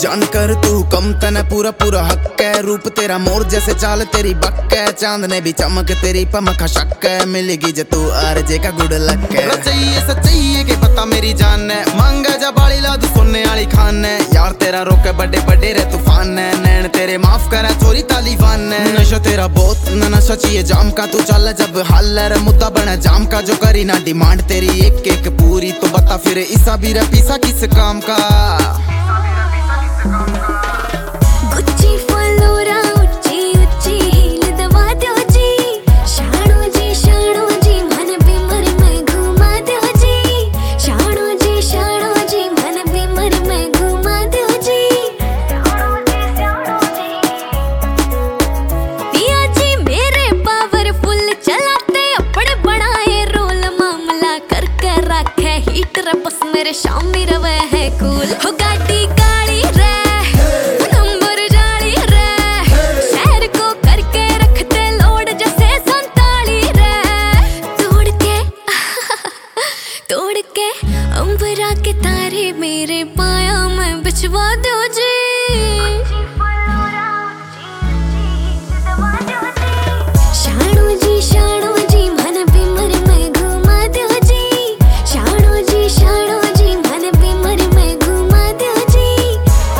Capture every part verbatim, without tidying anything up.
जान कर तू कम तने पूरा पूरा हक है। रूप तेरा मोर जैसे चाल तेरी बक है। चांद ने भी चमक तेरी पमखा शक है। मिलेगी जे तू आरजे का गुड लक है। सच्चाई सच्चाई है के पता मेरी जान है। मांगा जा बाली ला तू सुनने वाली खान है। यार तेरा रोके बड़े बड़े रे तूफान है। नैन तेरे माफ करा चोरी तालिबान है। नशा तेरा बहुत न नशा चाहिए जाम का। तू चल जब हल रे मुद्दा बना जाम का। जो करी ना डिमांड तेरी एक एक पूरी तो बता फिर इसा भी रे पीसा किस काम का। गुच्ची फलोरा ऊंची ऊंची हील दबा दो जी। शाणो जी शाणो जी मन बीमर में घुमा दो जी। शाणो जी शाणो जी मन बीमर में घुमा दो जी। पिया जी मेरे पावरफुल चलाते अपने बनाए रोल। मामला करके रखे हीटर बस मेरे शामी रवे है कूल। हो गाड़ी काली रे नंबर जाली रे। शहर को करके रखते लोड जैसे संताली रे। तोड़ के तोड़ के अंबरा के तारे मेरे पाया में बिछवा दो जी। शाणो जी शाणो जी मन बीमर में घुमा दो जी। शाणो जी शाणो जी मन बीमर में घुमा दो जी।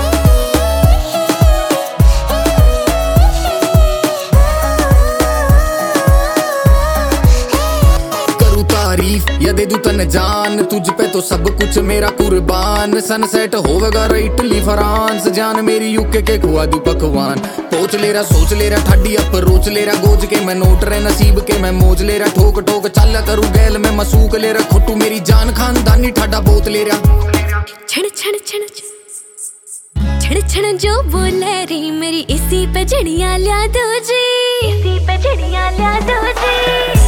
करूँ तारीफ या दे दूं तन जान। तुझ पे तो सब कुछ मेरा कुर्बान। सनसेट होवेगा रे इटली फ्रांस। जान मेरी यूके के खुआ दू पकवान। पोच ले रहा सोच ले रहा ठाडी अप्रोच ले रहा। गोज के मैं नोट रे नसीब के मैं मोज ले रहा। ठोक ठोक चल करूँ गैल में मसूक ले रहा। खुट्टू मेरी जान खानदानी ठाडा बोत ले रहा। छण छण छण छण छण जो बोले री मेरी इसी पे जड़ियां ला दो जी। इसी पे जड़ियां ला दो जी।